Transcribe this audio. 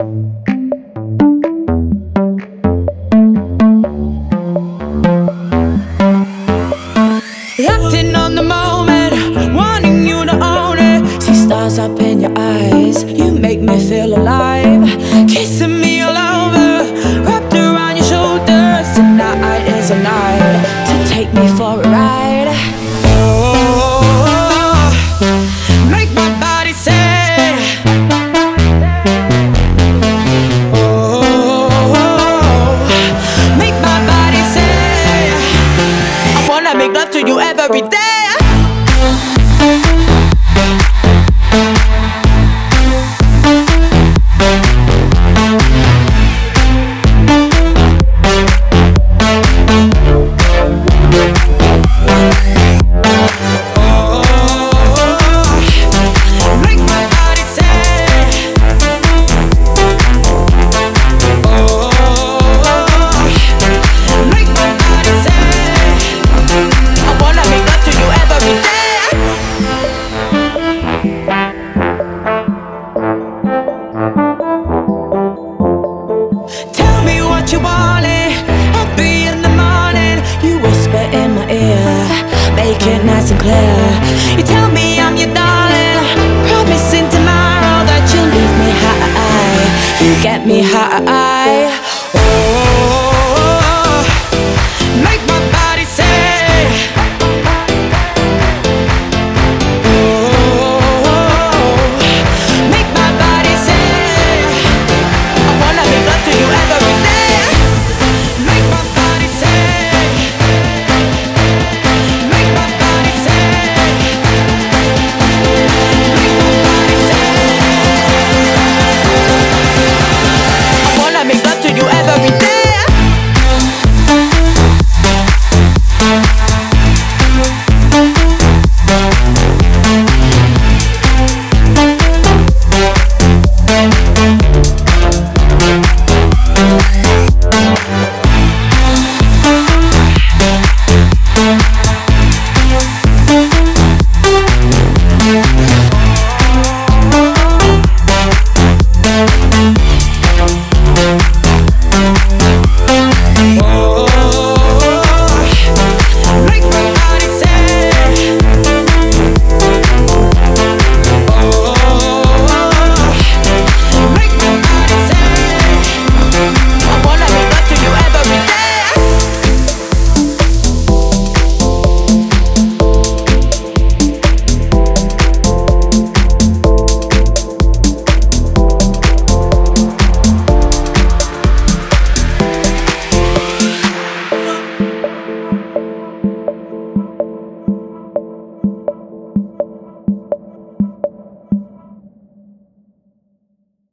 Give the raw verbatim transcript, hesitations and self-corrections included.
Acting on the moment, wanting you to own it. See stars up in your eyes, you make me feel alive. Kissing me all over, wrapped around your shoulders. Tonight is a night to take me for a ride. Oh, make my body say, oh, make my body say, I wanna make love to you every day. Tell me what you wanted at three in the morning. You whisper in my ear, make it nice and clear. You tell me I'm your darling, promising tomorrow that you'll leave me high. You get me high. Oh,